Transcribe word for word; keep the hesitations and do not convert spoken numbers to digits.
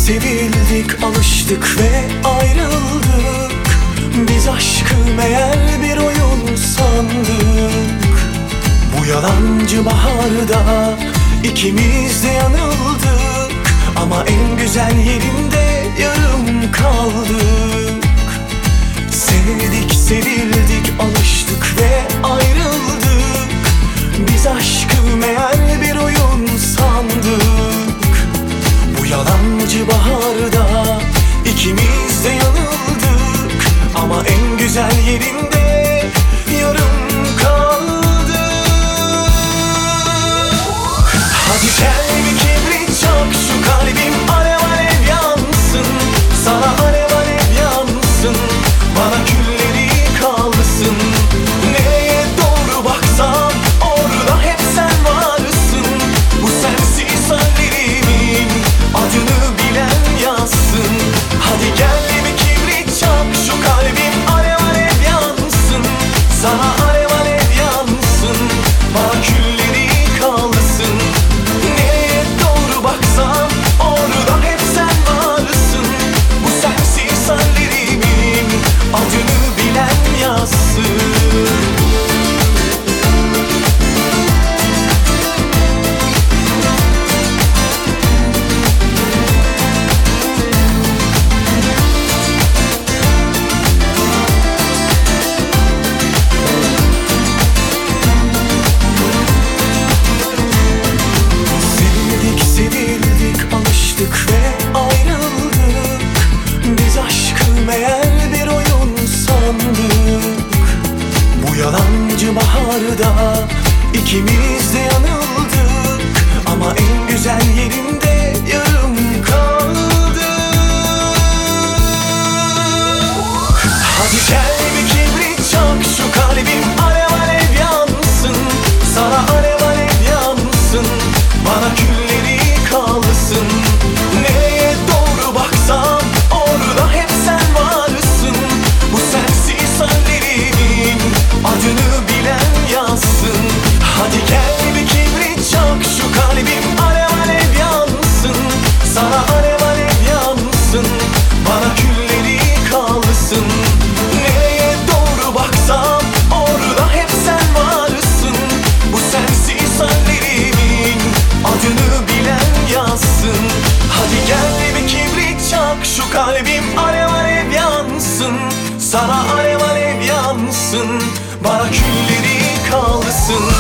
sevildik, alıştık ve ayrıldık. Biz aşkı meğer bir oyun sandık. Bu yalancı baharda ikimiz de yanıldık. Ama en güzel yerinde yarım kaldık. Sevdik, sevildik, alıştık ve ayrıldık. Biz aşkı meğer bir oyun sandık. Bu yalancı baharda ikimiz de yanıldık. Ama en güzel yerinde yarım kaldık. Hadi gel bir kibrit çak, şu kalbim alev alev yansın. Sana alev alev yansın, bana külleri kalsın. Nereye doğru baksam orada hep sen varsın. Bu sensiz hallerimin adını bilen yazsın. Hadi gel bir kibrit çak, şu kalbim alev alev yansın. Sana alev alev yansın, bana külleri kalsın. Nereye doğru baksam orada hep sen varsın. Bu sensiz hallerimin adını bilen yazsın. Sevildik, alıştık ve ayrıldık. Biz aşkı meğer bir oyun sandık. Bu yalancı baharda ikimiz de yanıldık. Ama en güzel yerinde yarım kaldık. Hadi gel bir kibrit çak, şu kalbim alev alev yansın. Sana alev alev yansın, bana külleri kalsın. Nereye doğru baksam orada hep sen varsın. Bu sensiz hallerimin adını bilen yazsın. Hadi gel bir kibrit çak, şu kalbim alev alev yansın. Sana alev alev yansın, bana külleri kalsın. Nereye doğru baksam orada hep sen varsın. Bu sensiz hallerimin adını bilen yazsın. Hadi gel bir kibrit çak, şu kalbim alev alev yansın. Sana alev alev yansın, bana külleri kalsın.